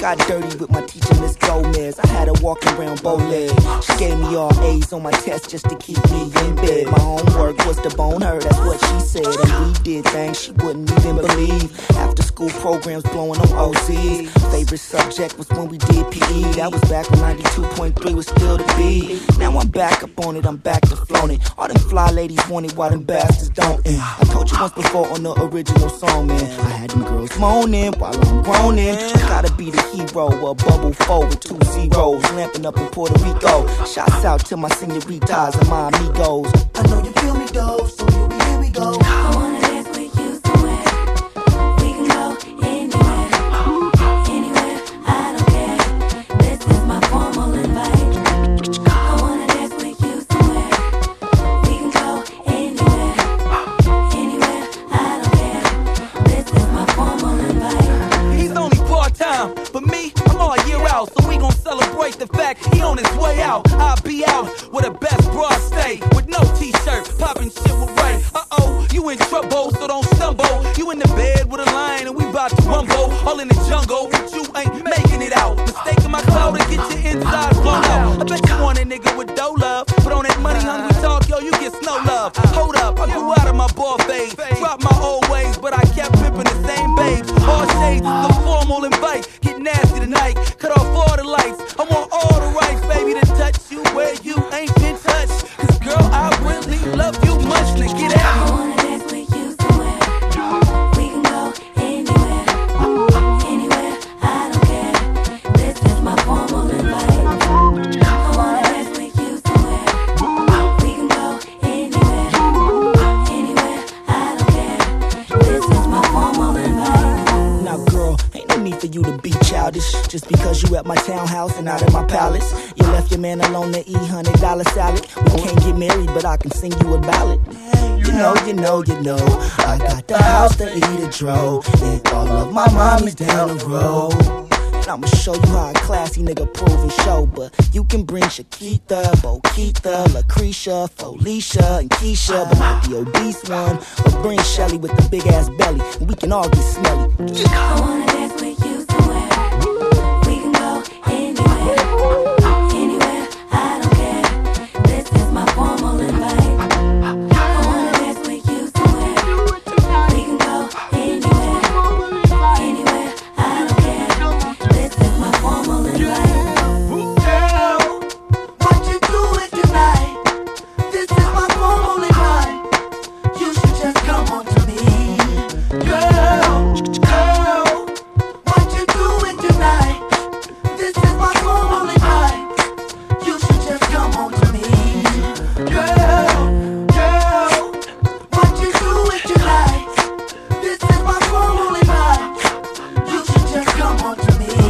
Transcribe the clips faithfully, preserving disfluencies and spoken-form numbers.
got dirty with my teacher, Miss Gomez. I had her walking around bow-legged. She gave me all A's on my test just to keep me in bed. My homework was to bone her, that's what she said. And we did things she wouldn't even believe. After school programs blowing on O Z's. Favorite subject was when we did P E. That was back when ninety-two point three was still the beat. Now I'm back up on it, I'm back to flown it. All them fly ladies want it, while them bastards don't. And I told you once before on the original song, man, I had them girls moaning while I'm groaning. Gotta be the hero, a bubble four with two zeros. Lamping up in Puerto Rico. Shouts out to my senoritas and my amigos. I know you feel me though, so here we, here we go. I wanna dance with you somewhere. We can go anywhere, anywhere, I don't care. This is my formal invite. I wanna dance with you somewhere. We can go anywhere, anywhere, I don't care. This is my formal invite. He's only part-time, but me, I'm all year out. So we gon' celebrate the fact he on his way out. I'll be out where the best bras stay, with no t-shirt, popping shit with Ray. Uh-oh, you in trouble, so don't stumble. You in the bed with a lion and we bout to rumble. All in the jungle, but you ain't making it out. Mistaking my clout to get your inside blown out. I bet you want a nigga with dough love, but on that money hungry talk, yo, you get snow love. Hold up, I grew out of my ball phase, dropped my old ways, but I kept pimping the same babes. All shades is the formal invite. Get nasty tonight, cut off all the lights. I want all the rights, baby, to touch you where you ain't been touched. Cause girl, I really love you much. Now get at me. I wanna dance with you somewhere. We can go anywhere, anywhere, I don't care. This is my formal invite. I wanna dance with you somewhere. We can go anywhere, anywhere, I don't care. This is my formal invite. Now girl, ain't no need for you to be childish. Just because you at my townhouse and not at my palace. You left your man alone to eat hundred dollar salad. We can't get married, but I can sing you a ballad. You know, you know, you know, I got the house to eat a dro, and all of my mommies down the road. And I'ma show you how a classy nigga prove and show. But you can bring Shakita, Bokita, Lucretia, Felicia, and Keisha, but not the obese one. Or bring Shelly with the big ass belly, and we can all get smelly. I wanna dance with you somewhere. We can go anywhere, anywhere, I don't care. This is my formal invite. I wanna dance with you somewhere. We can go anywhere, anywhere, I don't care. This is my formal invite. Girl, what you doing tonight? This is my formal invite. You should just come on to me. Girl, girl, what you doing tonight? This is my formal invite. You should just come on to me. Girl, girl, what you doing tonight? This is my formal invite. You should just come on to me.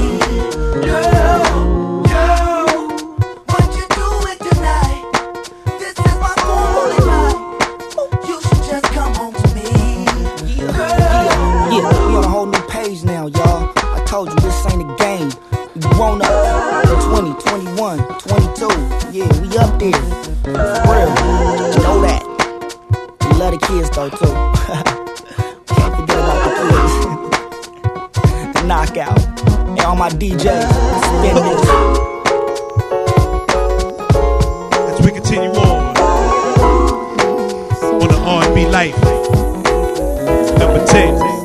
Girl, girl, what you doing tonight? This is my formal invite. You should just come on to me. Yeah, we on a whole new page now, y'all. I told you this ain't a game. We grown up. twenty, twenty-one, twenty-two. Yeah, we up there. For real. You know that. We love the kids though, too. Can't forget about the kids. The knockout. And all my D Js. Spin this. As we continue on on the R and B life, number ten.